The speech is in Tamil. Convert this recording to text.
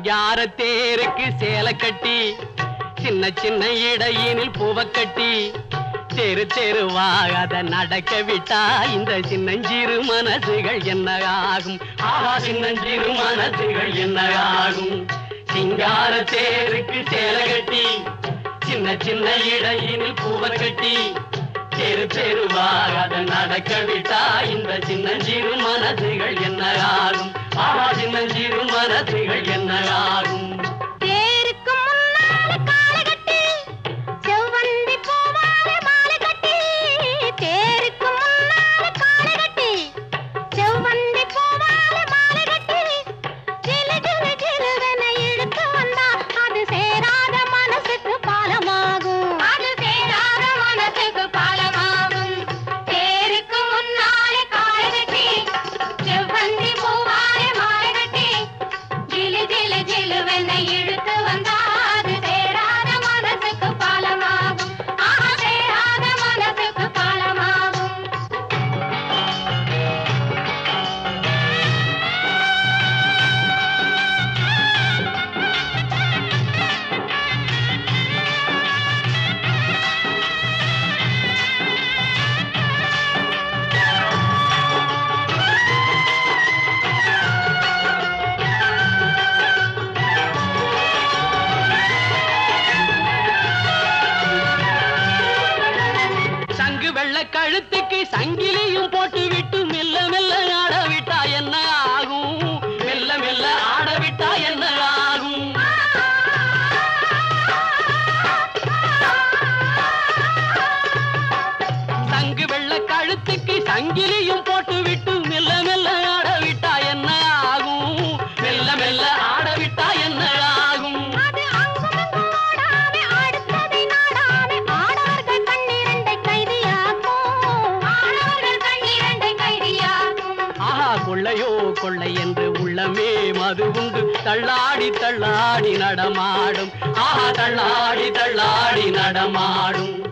சிங்கார தேருக்கு சேலை கட்டி சின்ன சின்ன இடையினில் பூவ கட்டி தெரு தெருவாக அதை நடக்க விட்டா இந்த சின்னஞ்சிறு மனசுகள் என்ன ஆகும்? ஆஹா, சின்னஞ்சிறு மனசுகள் என்ன ஆகும்? சிங்கார தேருக்கு சேலை கட்டி சின்ன சின்ன இடையினில் பூவ கட்டி தெரு தெருவாக அதை நடக்க விட்டா இந்த சின்னஞ்சிறு மனசுகள் என்ன ஆகும்? ஆஹா, சின்னஞ்சிறு மனசுகள் என்ன ஆகும்? கழுத்துக்கு சங்கிலியும் போட்டு விட்டு மெல்ல மெல்ல ஆடவிட்டா என்ன ஆகும்? மெல்ல மெல்ல ஆடவிட்டா என்ன ஆகும்? சங்கு வெள்ள கழுத்துக்கு சங்கிலியும் போட்டு விட்டு மெல்ல மெல்ல ஆடவிட்டா என்ன ஆகும்? மெல்ல மெல்ல ஆடவிட்டா என்ன ஆகும்? கொள்ளையோ கொள்ளை என்று உள்ளமே மது உண்டு தள்ளாடி தள்ளாடி நடமாடும். ஆஹா, தள்ளாடி தள்ளாடி நடமாடும்.